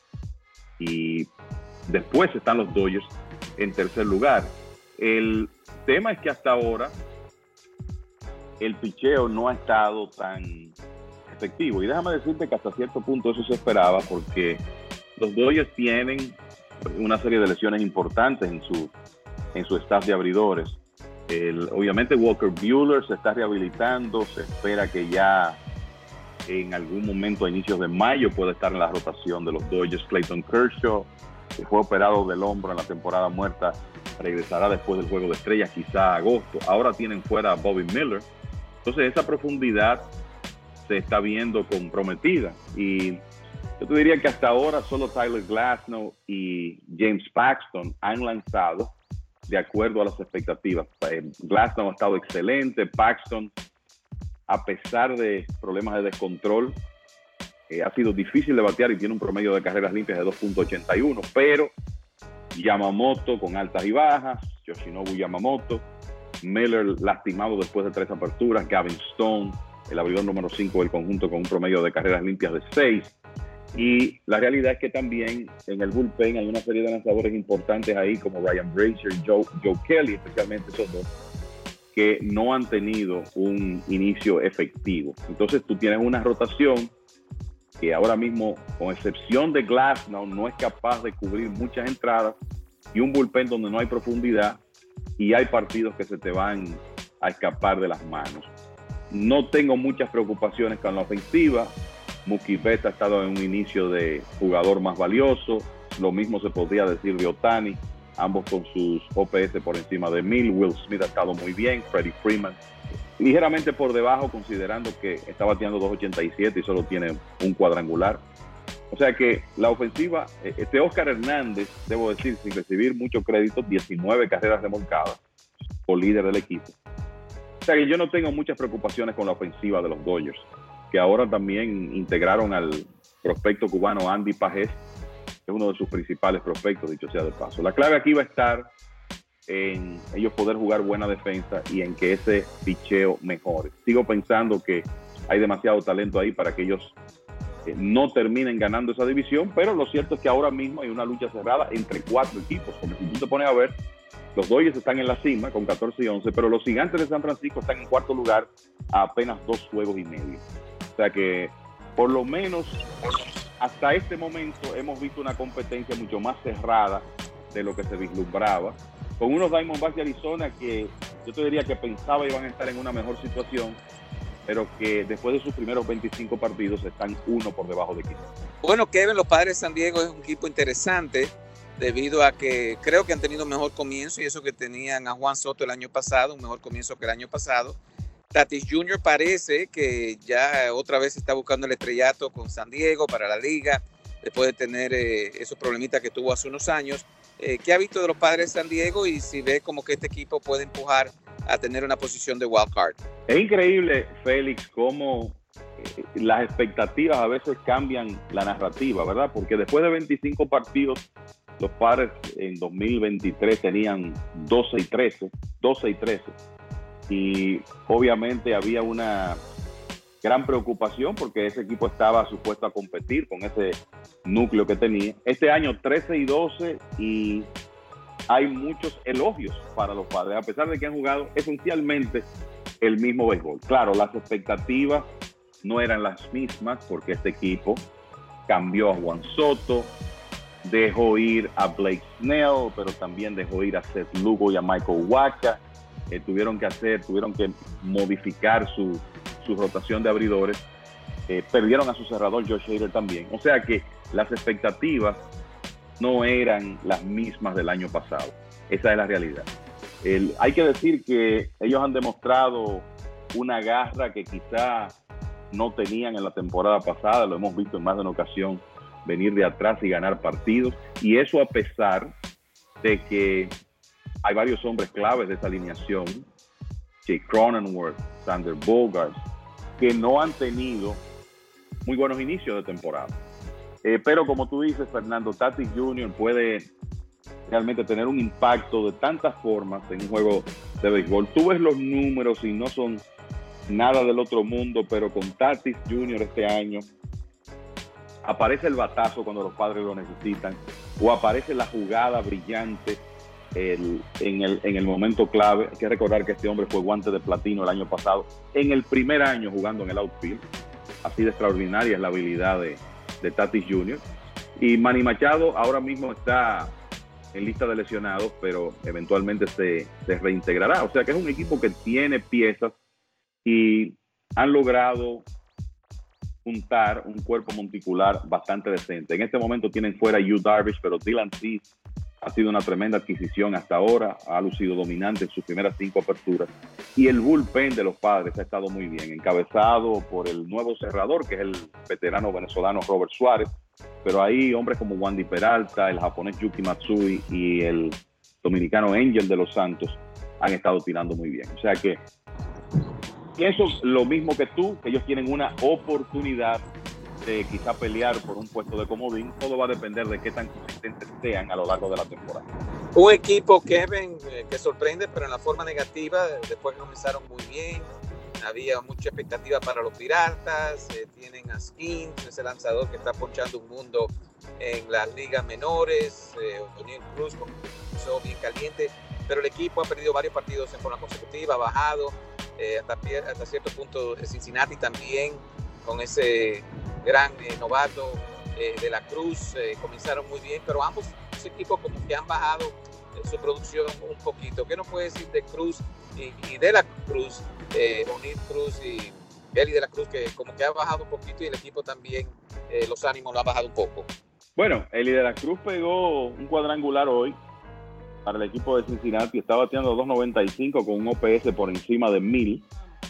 y después están los Dodgers en tercer lugar. El tema es que hasta ahora el picheo no ha estado tan efectivo, y déjame decirte que hasta cierto punto eso se esperaba, porque los Dodgers tienen una serie de lesiones importantes en su staff de abridores. Obviamente Walker Buehler se está rehabilitando, se espera que ya en algún momento a inicios de mayo puede estar en la rotación de los Dodgers. Clayton Kershaw, que fue operado del hombro en la temporada muerta, regresará después del Juego de Estrellas, quizá agosto. Ahora tienen fuera a Bobby Miller. Entonces esa profundidad se está viendo comprometida. Y yo te diría que hasta ahora solo Tyler Glasnow y James Paxton han lanzado de acuerdo a las expectativas. Glasnow ha estado excelente. Paxton, a pesar de problemas de descontrol, ha sido difícil de batear y tiene un promedio de carreras limpias de 2.81, pero Yamamoto con altas y bajas, Yoshinobu Yamamoto, Miller lastimado después de 3 aperturas, Gavin Stone, el abridor número 5 del conjunto, con un promedio de carreras limpias de 6. Y la realidad es que también en el bullpen hay una serie de lanzadores importantes ahí, como Ryan Brasier y Joe Kelly, especialmente esos dos, que no han tenido un inicio efectivo. Entonces tú tienes una rotación que ahora mismo, con excepción de Glasnow, no es capaz de cubrir muchas entradas, y un bullpen donde no hay profundidad y hay partidos que se te van a escapar de las manos. No tengo muchas preocupaciones con la ofensiva. Mookie Betts ha estado en un inicio de jugador más valioso. Lo mismo se podría decir de Ohtani, ambos con sus OPS por encima de 1000. Will Smith ha estado muy bien. Freddie Freeman ligeramente por debajo, considerando que está bateando 2.87 y solo tiene un cuadrangular. O sea que la ofensiva, Oscar Hernández, debo decir, sin recibir mucho crédito, 19 carreras remolcadas por líder del equipo. O sea que yo no tengo muchas preocupaciones con la ofensiva de los Dodgers, que ahora también integraron al prospecto cubano Andy Pajés, que es uno de sus principales prospectos, dicho sea de paso. La clave aquí va a estar en ellos poder jugar buena defensa y en que ese picheo mejore. Sigo pensando que hay demasiado talento ahí para que ellos no terminen ganando esa división, pero lo cierto es que ahora mismo hay una lucha cerrada entre 4 equipos, porque si tú te pones a ver, los Dodgers están en la cima con 14-11, pero los Gigantes de San Francisco están en cuarto lugar a apenas 2 juegos y medio. O sea que, por lo menos, hasta este momento hemos visto una competencia mucho más cerrada de lo que se vislumbraba, con unos Diamondbacks de Arizona que yo te diría que pensaba iban a estar en una mejor situación, pero que después de sus primeros 25 partidos están 1 por debajo de 15. Bueno, Kevin, los Padres de San Diego es un equipo interesante debido a que creo que han tenido un mejor comienzo, y eso que tenían a Juan Soto el año pasado, un mejor comienzo que el año pasado. Tatis Jr. parece que ya otra vez está buscando el estrellato con San Diego para la liga, después de tener esos problemitas que tuvo hace unos años. ¿Qué ha visto de los Padres de San Diego y si ve como que este equipo puede empujar a tener una posición de wild card? Es increíble, Félix, cómo las expectativas a veces cambian la narrativa, ¿verdad? Porque después de 25 partidos, los Padres en 2023 tenían 12-13, y obviamente había una gran preocupación porque ese equipo estaba supuesto a competir con ese núcleo que tenía. Este año 13-12 y hay muchos elogios para los Padres, a pesar de que han jugado esencialmente el mismo béisbol. Claro, las expectativas no eran las mismas porque este equipo cambió a Juan Soto, dejó ir a Blake Snell, pero también dejó ir a Seth Lugo y a Michael Wacha. Tuvieron que modificar su rotación de abridores. Perdieron a su cerrador Josh Hader también. O sea que las expectativas no eran las mismas del año pasado. Esa es la realidad. Hay que decir que ellos han demostrado una garra que quizá no tenían en la temporada pasada. Lo hemos visto en más de una ocasión venir de atrás y ganar partidos. Y eso a pesar de que hay varios hombres claves de esa alineación, Jake Cronenworth, Sander Bogaerts, que no han tenido muy buenos inicios de temporada. Pero como tú dices, Fernando, Tatis Jr. puede realmente tener un impacto de tantas formas en un juego de béisbol. Tú ves los números y no son nada del otro mundo, pero con Tatis Jr. este año aparece el batazo cuando los Padres lo necesitan, o aparece la jugada brillante en el momento clave. Hay que recordar que este hombre fue guante de platino el año pasado, en el primer año jugando en el outfield. Así de extraordinaria es la habilidad de Tatis Jr. Y Manny Machado ahora mismo está en lista de lesionados, pero eventualmente se reintegrará. O sea que es un equipo que tiene piezas y han logrado juntar un cuerpo monticular bastante decente. En este momento tienen fuera a Yu Darvish, pero Dylan Cease ha sido una tremenda adquisición hasta ahora, ha lucido dominante en sus primeras 5 aperturas, y el bullpen de los Padres ha estado muy bien, encabezado por el nuevo cerrador, que es el veterano venezolano Robert Suárez, pero ahí hombres como Wandy Peralta, el japonés Yuki Matsui y el dominicano Angel de los Santos han estado tirando muy bien. O sea que pienso lo mismo que tú, que ellos tienen una oportunidad de quizá pelear por un puesto de comodín. Todo va a depender de qué tan consistentes sean a lo largo de la temporada. Un equipo, Kevin, que sorprende, pero en la forma negativa. Después comenzaron muy bien, había mucha expectativa para los Piratas. Tienen a Skins, ese lanzador que está ponchando un mundo en las ligas menores. O'Neill Cruz comenzó bien caliente, pero el equipo ha perdido varios partidos en forma consecutiva, ha bajado hasta cierto punto. Cincinnati también, con ese gran novato de la Cruz, comenzaron muy bien, pero ambos equipos como que han bajado su producción un poquito. ¿Qué nos puede decir de Cruz y de la Cruz, O'Neill Cruz y Eli de la Cruz, que como que ha bajado un poquito, y el equipo también, los ánimos lo han bajado un poco? Bueno, Eli de la Cruz pegó un cuadrangular hoy para el equipo de Cincinnati, está bateando 2.95 con un OPS por encima de 1000,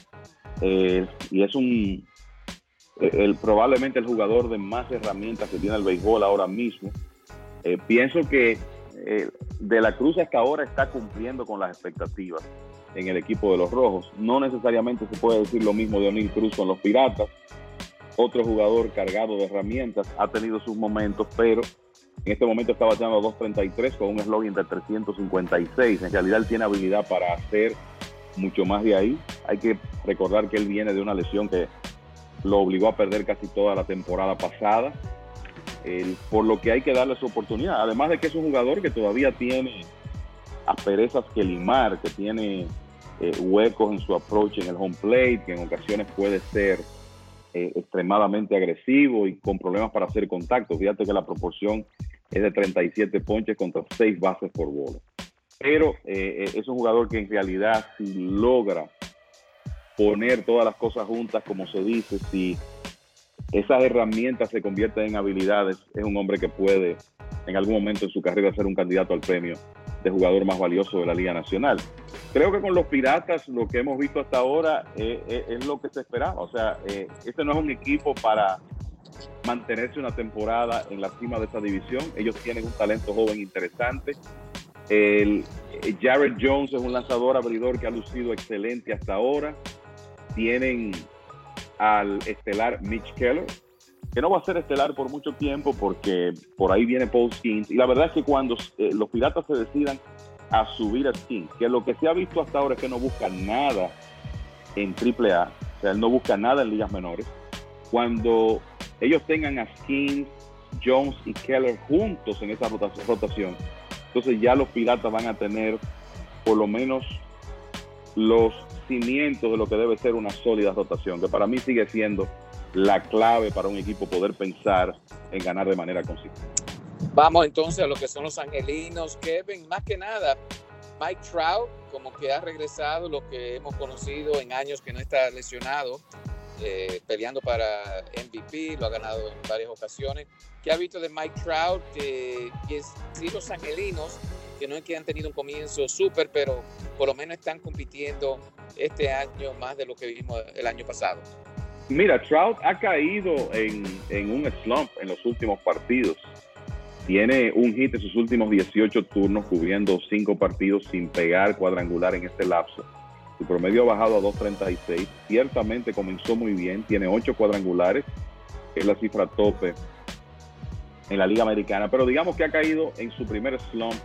y es probablemente el jugador de más herramientas que tiene el béisbol ahora mismo. Pienso que de la Cruz hasta ahora está cumpliendo con las expectativas en el equipo de los Rojos. No necesariamente se puede decir lo mismo de O'Neill Cruz con los Piratas. Otro jugador cargado de herramientas, ha tenido sus momentos, pero en este momento está bateando 2.33 con un slogan de 356. En realidad él tiene habilidad para hacer mucho más de ahí. Hay que recordar que él viene de una lesión que lo obligó a perder casi toda la temporada pasada, por lo que hay que darle su oportunidad. Además de que es un jugador que todavía tiene asperezas que limar, que tiene huecos en su approach en el home plate, que en ocasiones puede ser extremadamente agresivo y con problemas para hacer contacto. Fíjate que la proporción es de 37 ponches contra 6 bases por bola. Pero es un jugador que en realidad, si logra poner todas las cosas juntas, como se dice, si esas herramientas se convierten en habilidades, es un hombre que puede en algún momento en su carrera ser un candidato al premio de jugador más valioso de la Liga Nacional. Creo que con los Piratas lo que hemos visto hasta ahora es lo que se esperaba. O sea, este no es un equipo para mantenerse una temporada en la cima de esa división. Ellos tienen un talento joven interesante. Jared Jones es un lanzador abridor que ha lucido excelente hasta ahora. Tienen al estelar Mitch Keller, que no va a ser estelar por mucho tiempo porque por ahí viene Paul Skeens. Y la verdad es que cuando los Piratas se decidan a subir a Skeens, que lo que se ha visto hasta ahora es que no busca nada en AAA, o sea, él no busca nada en ligas menores. Cuando ellos tengan a Skeens, Jones y Keller juntos en esa rotación, entonces ya los Piratas van a tener por lo menos los cimientos de lo que debe ser una sólida rotación, que para mí sigue siendo la clave para un equipo poder pensar en ganar de manera consistente. Vamos entonces a lo que son los angelinos, Kevin. Más que nada, Mike Trout, como que ha regresado, lo que hemos conocido en años que no está lesionado, peleando para MVP, lo ha ganado en varias ocasiones. ¿Qué ha visto de Mike Trout? Y los angelinos, que no es que han tenido un comienzo súper, pero por lo menos están compitiendo este año más de lo que vimos el año pasado. Mira, Trout ha caído en un slump en los últimos partidos. Tiene un hit en sus últimos 18 turnos, cubriendo 5 partidos sin pegar cuadrangular en este lapso. Su promedio ha bajado a 2.36. Ciertamente comenzó muy bien, tiene 8 cuadrangulares, que es la cifra tope en la Liga Americana, pero digamos que ha caído en su primer slump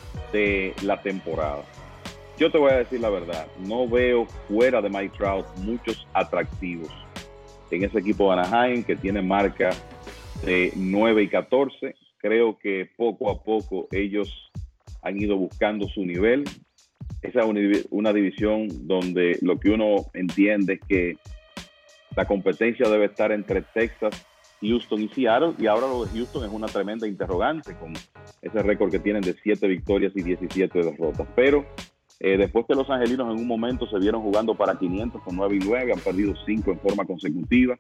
de la temporada. Yo te voy a decir la verdad, no veo fuera de Mike Trout muchos atractivos en ese equipo de Anaheim, que tiene marca de 9-14. Creo que poco a poco ellos han ido buscando su nivel. Esa es una división donde lo que uno entiende es que la competencia debe estar entre Texas, Houston y Seattle, y ahora lo de Houston es una tremenda interrogante con ese récord que tienen de 7 victorias y 17 derrotas. Pero después que los angelinos en un momento se vieron jugando para 500 con 9-9, han perdido 5 en forma consecutiva.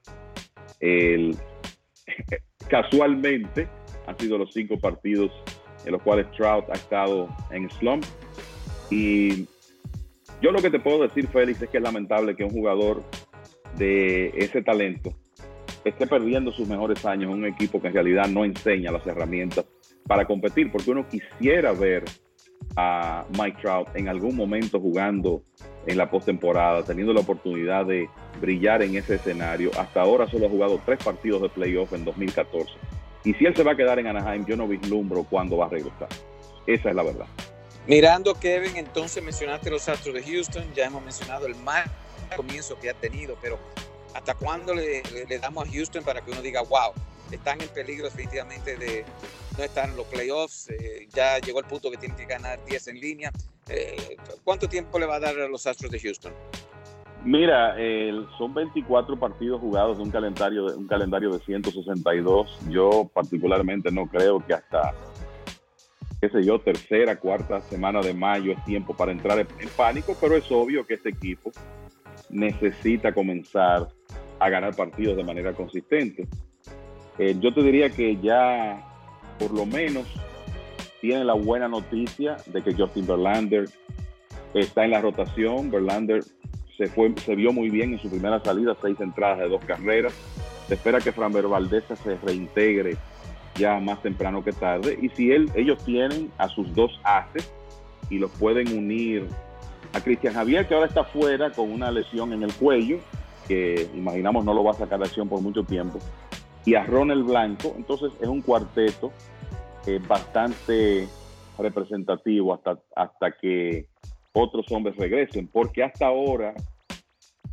Casualmente han sido los 5 partidos en los cuales Trout ha estado en slump. Y yo lo que te puedo decir, Félix, es que es lamentable que un jugador de ese talento esté perdiendo sus mejores años en un equipo que en realidad no enseña las herramientas para competir, porque uno quisiera ver a Mike Trout en algún momento jugando en la postemporada, teniendo la oportunidad de brillar en ese escenario. Hasta ahora solo ha jugado 3 partidos de playoff en 2014. Y si él se va a quedar en Anaheim, yo no vislumbro cuándo va a regresar. Esa es la verdad. Mirando, Kevin, entonces mencionaste los Astros de Houston, ya hemos mencionado el mal comienzo que ha tenido, pero ¿hasta cuándo le damos a Houston para que uno diga, wow, están en peligro definitivamente de no estar en los playoffs? Ya llegó el punto que tienen que ganar 10 en línea. ¿Cuánto tiempo le va a dar a los Astros de Houston? Mira, son 24 partidos jugados de un calendario de 162. Yo particularmente no creo que hasta, tercera, cuarta semana de mayo es tiempo para entrar en pánico, pero es obvio que este equipo necesita comenzar a ganar partidos de manera consistente. Yo te diría que ya por lo menos tiene la buena noticia de que Justin Verlander está en la rotación. Verlander se vio muy bien en su primera salida, 6 entradas de 2 carreras. Se espera que Framber Valdez se reintegre ya más temprano que tarde. Y si ellos tienen a sus 2 aces y los pueden unir a Cristian Javier, que ahora está fuera con una lesión en el cuello, que imaginamos no lo va a sacar de acción por mucho tiempo, y a Ronald Blanco, entonces es un cuarteto bastante representativo hasta que otros hombres regresen, porque hasta ahora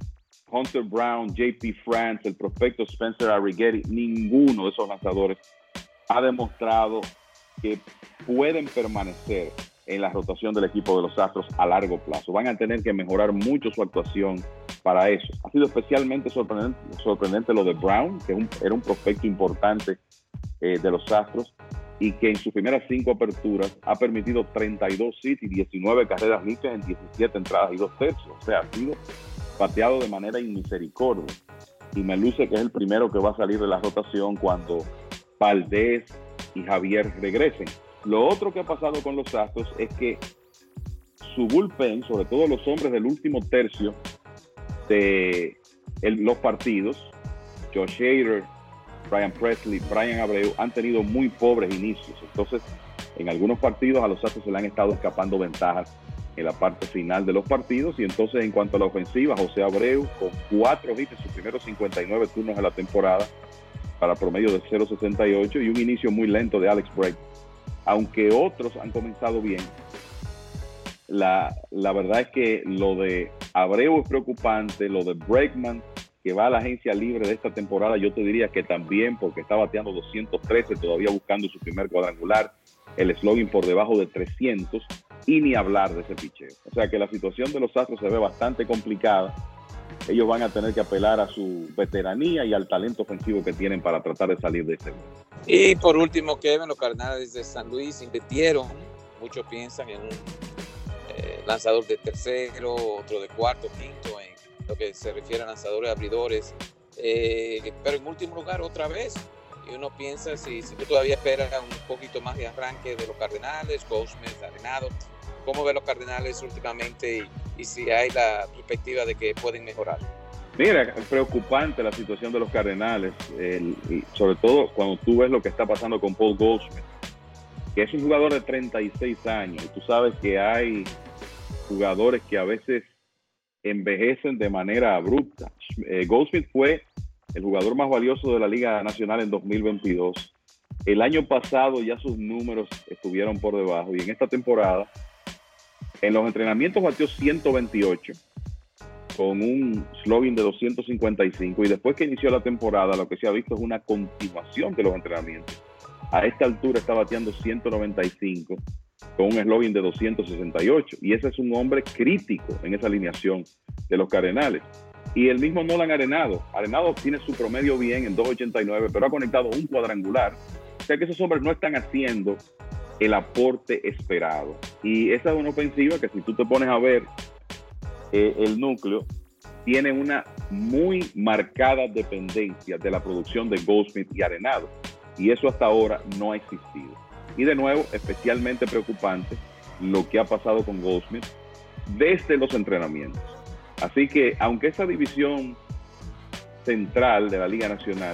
Hunter Brown, JP France, el prospecto Spencer Arrighetti, ninguno de esos lanzadores ha demostrado que pueden permanecer en la rotación del equipo de los Astros a largo plazo. Van a tener que mejorar mucho su actuación para eso. Ha sido especialmente sorprendente lo de Brown, que era un prospecto importante de los Astros, y que en sus primeras 5 aperturas ha permitido 32 hits y 19 carreras limpias en 17 entradas y 2 tercios. O sea, ha sido bateado de manera inmisericordia. Y me luce que es el primero que va a salir de la rotación cuando Valdés y Javier regresen. Lo otro que ha pasado con los Astros es que su bullpen, sobre todo los hombres del último tercio de los partidos, Josh Hader, Brian Presley, Brian Abreu, han tenido muy pobres inicios. Entonces, en algunos partidos a los Astros se le han estado escapando ventajas en la parte final de los partidos. Y entonces, en cuanto a la ofensiva, José Abreu con 4 hits en sus primeros 59 turnos de la temporada para promedio de 0.68 y un inicio muy lento de Alex Bregman. Aunque otros han comenzado bien, la verdad es que lo de Abreu es preocupante, lo de Bregman, que va a la agencia libre de esta temporada, yo te diría que también, porque está bateando 213, todavía buscando su primer cuadrangular, el slogan por debajo de 300, y ni hablar de ese picheo. O sea que la situación de los Astros se ve bastante complicada. Ellos van a tener que apelar a su veteranía y al talento ofensivo que tienen para tratar de salir de este mundo. Y por último, Kevin, los Cardenales de San Luis invirtieron, muchos piensan en un lanzador de tercero, otro de cuarto, quinto, en lo que se refiere a lanzadores abridores, pero en último lugar otra vez, y uno piensa si tú todavía esperas un poquito más de arranque de los Cardenales, Goldschmidt, Arenado, ¿cómo ven los Cardenales últimamente y si hay la perspectiva de que pueden mejorar? Mira, es preocupante la situación de los Cardenales, y sobre todo cuando tú ves lo que está pasando con Paul Goldschmidt, que es un jugador de 36 años, y tú sabes que hay jugadores que a veces envejecen de manera abrupta. Goldschmidt fue el jugador más valioso de la Liga Nacional en 2022. El año pasado ya sus números estuvieron por debajo, y en esta temporada, en los entrenamientos batió 128 con un slogan de 255, y después que inició la temporada lo que se ha visto es una continuación de los entrenamientos. A esta altura está bateando 195 con un slogan de 268, y ese es un hombre crítico en esa alineación de los Cardenales. Y el mismo Nolan Arenado tiene su promedio bien en 2.89, pero ha conectado un cuadrangular. O sea que esos hombres no están haciendo el aporte esperado. Y esa es una ofensiva que, si tú te pones a ver el núcleo, tiene una muy marcada dependencia de la producción de Goldschmidt y Arenado. Y eso hasta ahora no ha existido. Y de nuevo, especialmente preocupante lo que ha pasado con Goldschmidt desde los entrenamientos. Así que, aunque esa división central de la Liga Nacional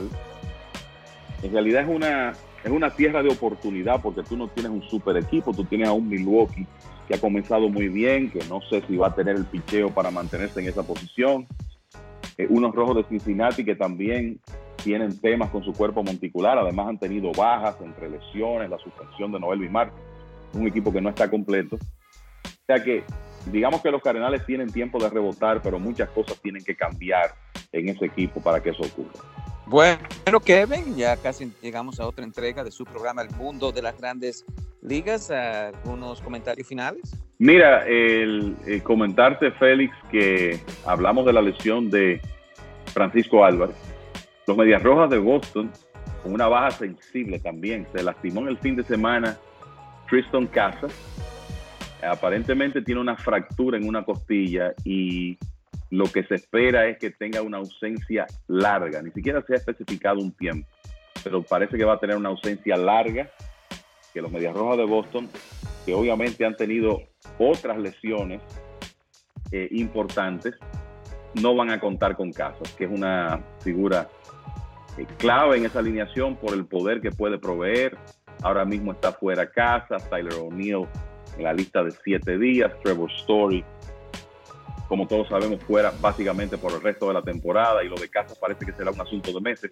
en realidad es una tierra de oportunidad, porque tú no tienes un super equipo, tú tienes a un Milwaukee que ha comenzado muy bien, que no sé si va a tener el picheo para mantenerse en esa posición, unos Rojos de Cincinnati que también tienen temas con su cuerpo monticular, además han tenido bajas entre lesiones, la suspensión de Noel Marte, un equipo que no está completo. O sea que digamos que los Cardenales tienen tiempo de rebotar, pero muchas cosas tienen que cambiar en ese equipo para que eso ocurra. Bueno, Kevin, ya casi llegamos a otra entrega de su programa El Mundo de las Grandes Ligas. ¿Algunos comentarios finales? Mira, comentarte, Félix, que hablamos de la lesión de Francisco Álvarez. Los Medias Rojas de Boston, con una baja sensible también, se lastimó en el fin de semana Tristan Casas. Aparentemente tiene una fractura en una costilla y lo que se espera es que tenga una ausencia larga. Ni siquiera se ha especificado un tiempo, pero parece que va a tener una ausencia larga, que los Medias Rojas de Boston, que obviamente han tenido otras lesiones importantes, no van a contar con Casas, que es una figura clave en esa alineación por el poder que puede proveer. Ahora mismo está fuera Casas, Tyler O'Neill en la lista de 7 días, Trevor Story, como todos sabemos, fuera básicamente por el resto de la temporada, y lo de Casas parece que será un asunto de meses.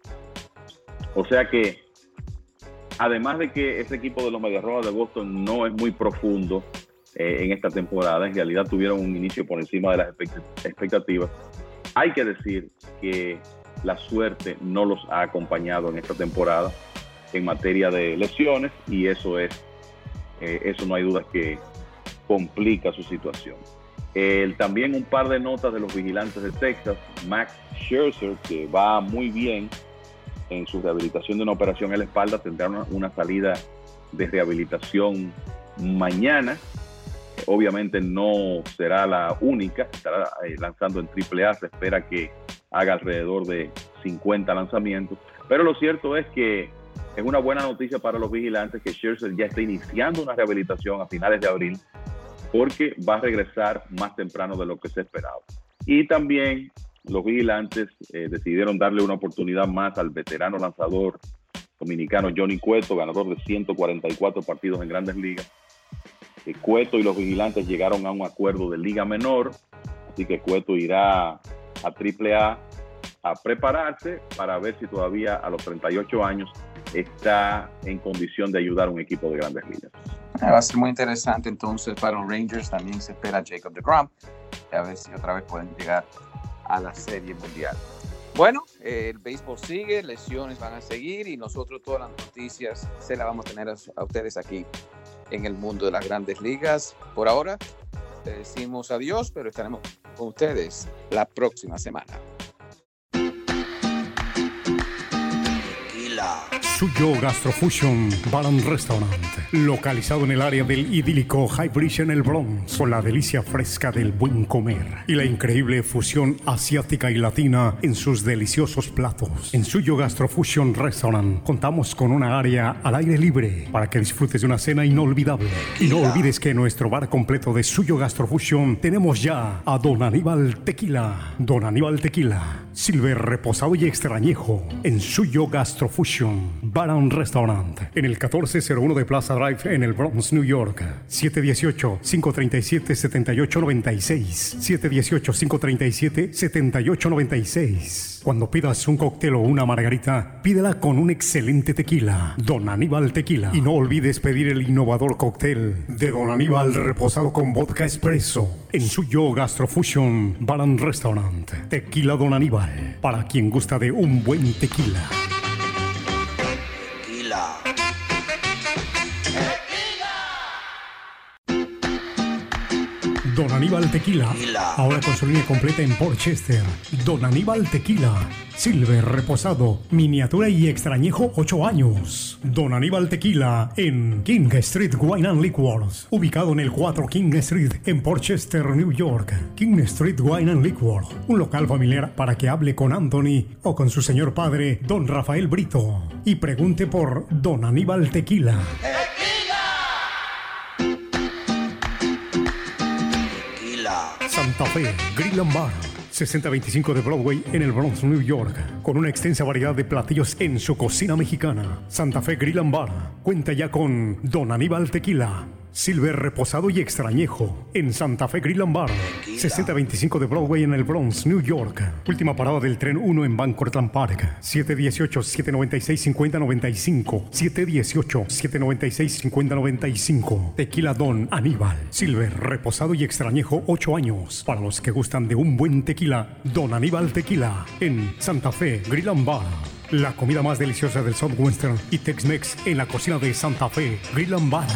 O sea que, además de que ese equipo de los Medias Rojas de Boston no es muy profundo en esta temporada, en realidad tuvieron un inicio por encima de las expectativas. Hay que decir que la suerte no los ha acompañado en esta temporada en materia de lesiones y eso no hay duda que complica su situación. También un par de notas de los Vigilantes de Texas. Max Scherzer, que va muy bien en su rehabilitación de una operación en la espalda, tendrá una salida de rehabilitación mañana. Obviamente no será la única, estará lanzando en AAA, se espera que haga alrededor de 50 lanzamientos, pero lo cierto es que es una buena noticia para los Vigilantes que Scherzer ya está iniciando una rehabilitación a finales de abril, porque va a regresar más temprano de lo que se esperaba. Y también los Vigilantes decidieron darle una oportunidad más al veterano lanzador dominicano Johnny Cueto, ganador de 144 partidos en Grandes Ligas. Cueto y los Vigilantes llegaron a un acuerdo de Liga Menor, así que Cueto irá a AAA a prepararse para ver si todavía a los 38 años está en condición de ayudar a un equipo de Grandes Ligas. Va a ser muy interesante entonces para los Rangers. También se espera Jacob deGrom, a ver si otra vez pueden llegar a la Serie Mundial. Bueno, el béisbol sigue, lesiones van a seguir y nosotros todas las noticias se las vamos a tener a ustedes aquí en el mundo de las Grandes Ligas. Por ahora, le decimos adiós, pero estaremos con ustedes la próxima semana. Suyo Gastrofusion Bar and Restaurant, localizado en el área del idílico High Bridge en el Bronx, con la delicia fresca del buen comer y la increíble fusión asiática y latina en sus deliciosos platos. En Suyo Gastrofusion Restaurant contamos con una área al aire libre para que disfrutes de una cena inolvidable. Y no olvides que en nuestro bar completo de Suyo Gastrofusion tenemos ya a Don Aníbal Tequila. Don Aníbal Tequila, Silver reposado y extrañejo en Suyo Gastrofusion Bar and Restaurant, en el 1401 de Plaza Drive en el Bronx, New York. 718-537-7896. 718-537-7896. Cuando pidas un cóctel o una margarita, pídela con un excelente tequila, Don Aníbal Tequila. Y no olvides pedir el innovador cóctel de Don Aníbal reposado con vodka espresso en Suyo Gastrofusion Bar and Restaurant. Tequila Don Aníbal, para quien gusta de un buen tequila. Don Aníbal Tequila, ahora con su línea completa en Port Chester. Don Aníbal Tequila, Silver reposado, miniatura y extrañejo 8 años. Don Aníbal Tequila en King Street Wine and Liquors, ubicado en el 4 King Street en Port Chester, New York. King Street Wine and Liquors, un local familiar para que hable con Anthony o con su señor padre, Don Rafael Brito, y pregunte por Don Aníbal Tequila. Santa Fe Grill and Bar, 6025 de Broadway en el Bronx, New York, con una extensa variedad de platillos en su cocina mexicana. Santa Fe Grill and Bar cuenta ya con Don Aníbal Tequila, Silver reposado y extrañejo en Santa Fe Grill and Bar, 6025 de Broadway en el Bronx, New York. Última parada del tren 1 en Bancortland Park. 718-796-5095. 718-796-5095. Tequila Don Aníbal, Silver reposado y extrañejo 8 años. Para los que gustan de un buen tequila, Don Aníbal Tequila en Santa Fe Grill and Bar. La comida más deliciosa del Southwestern y Tex-Mex en la cocina de Santa Fe Grill and Bar.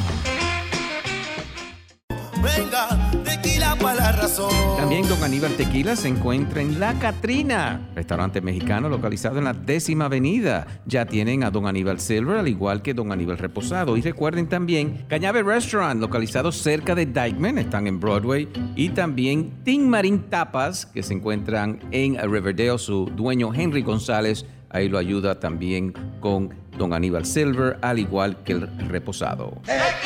Venga, tequila para la razón. También Don Aníbal Tequila se encuentra en La Catrina, restaurante mexicano localizado en la 10ª Avenida. Ya tienen a Don Aníbal Silver, al igual que Don Aníbal Reposado. Y recuerden también Cañabe Restaurant, localizado cerca de Dykeman, están en Broadway. Y también Tin Marín Tapas, que se encuentran en Riverdale. Su dueño Henry González ahí lo ayuda también con Don Aníbal Silver, al igual que el Reposado.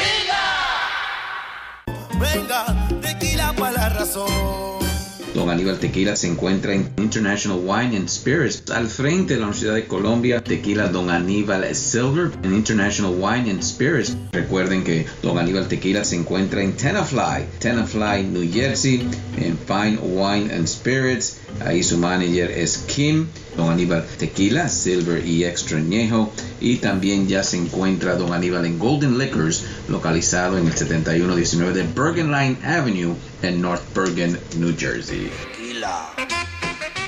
Venga, tequila para la razón. Don Aníbal Tequila se encuentra en International Wine and Spirits, al frente de la Universidad de Colombia. Tequila Don Aníbal Silver en International Wine and Spirits. Recuerden que Don Aníbal Tequila se encuentra en Tenafly, New Jersey, en Fine Wine and Spirits. Ahí su manager es Kim. Don Aníbal Tequila, Silver y Extrañejo. Y también ya se encuentra Don Aníbal en Golden Liquors, localizado en el 7119 de Bergen Line Avenue en North Bergen, New Jersey.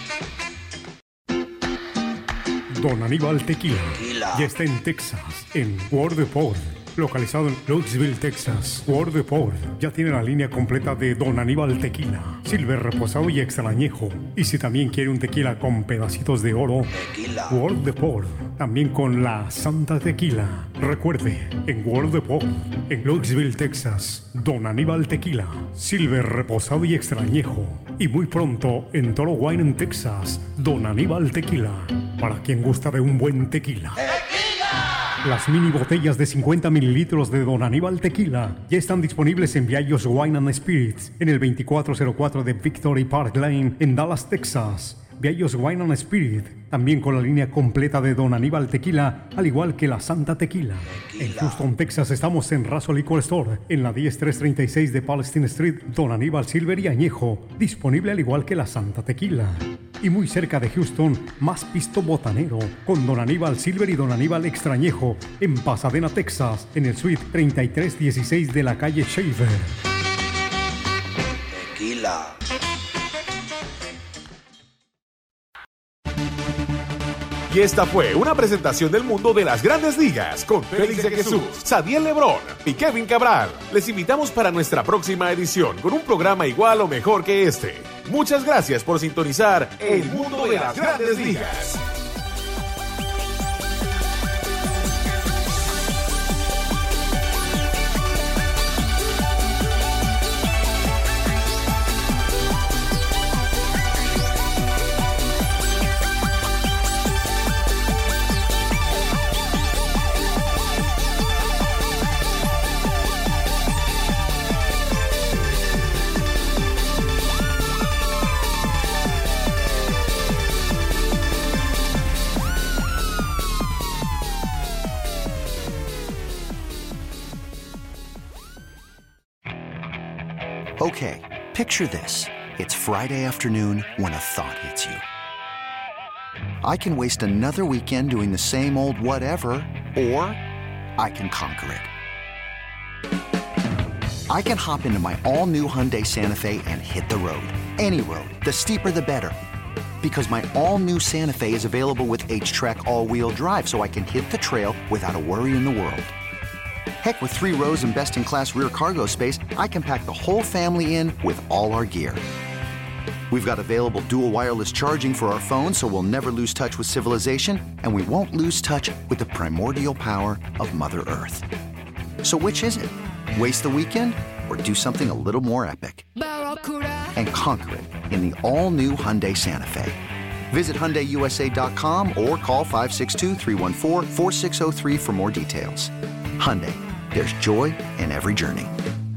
Don Aníbal Tequila. Ya está en Texas, en Word Depot, localizado en Louisville, Texas. Word Depot ya tiene la línea completa de Don Aníbal Tequila, Silver reposado y extra añejo. Y si también quiere un tequila con pedacitos de oro, Word Depot también con la Santa Tequila. Recuerde, en Word Depot, en Louisville, Texas, Don Aníbal Tequila, Silver reposado y extra añejo. Y muy pronto en Toro Wine en Texas, Don Aníbal Tequila, para quien gusta de un buen tequila. Las mini botellas de 50 mililitros de Don Aníbal Tequila ya están disponibles en Viallos Wine and Spirits en el 2404 de Victory Park Lane en Dallas, Texas. Viallos Wine and Spirit, también con la línea completa de Don Aníbal Tequila, al igual que la Santa Tequila. En Houston, Texas, estamos en Razo Liquor Store, en la 10336 de Palestine Street, Don Aníbal Silver y Añejo, disponible al igual que la Santa Tequila. Y muy cerca de Houston, Más Pisto Botanero, con Don Aníbal Silver y Don Aníbal Extrañejo, en Pasadena, Texas, en el suite 3316 de la calle Shaver. Tequila. Y esta fue una presentación del mundo de las grandes ligas con Félix de Jesús, Sadiel Lebrón y Kevin Cabral. Les invitamos para nuestra próxima edición con un programa igual o mejor que este. Muchas gracias por sintonizar El Mundo de las Grandes Ligas. Okay, picture this. It's Friday afternoon when a thought hits you. I can waste another weekend doing the same old whatever, or I can conquer it. I can hop into my all-new Hyundai Santa Fe and hit the road. Any road. The steeper, the better. Because my all-new Santa Fe is available with H-Track all-wheel drive, so I can hit the trail without a worry in the world. Heck, with 3 rows and best-in-class rear cargo space, I can pack the whole family in with all our gear. We've got available dual wireless charging for our phones, so we'll never lose touch with civilization, and we won't lose touch with the primordial power of Mother Earth. So which is it? Waste the weekend or do something a little more epic? And conquer it in the all-new Hyundai Santa Fe. Visit HyundaiUSA.com or call 562-314-4603 for more details. Hyundai, there's joy in every journey.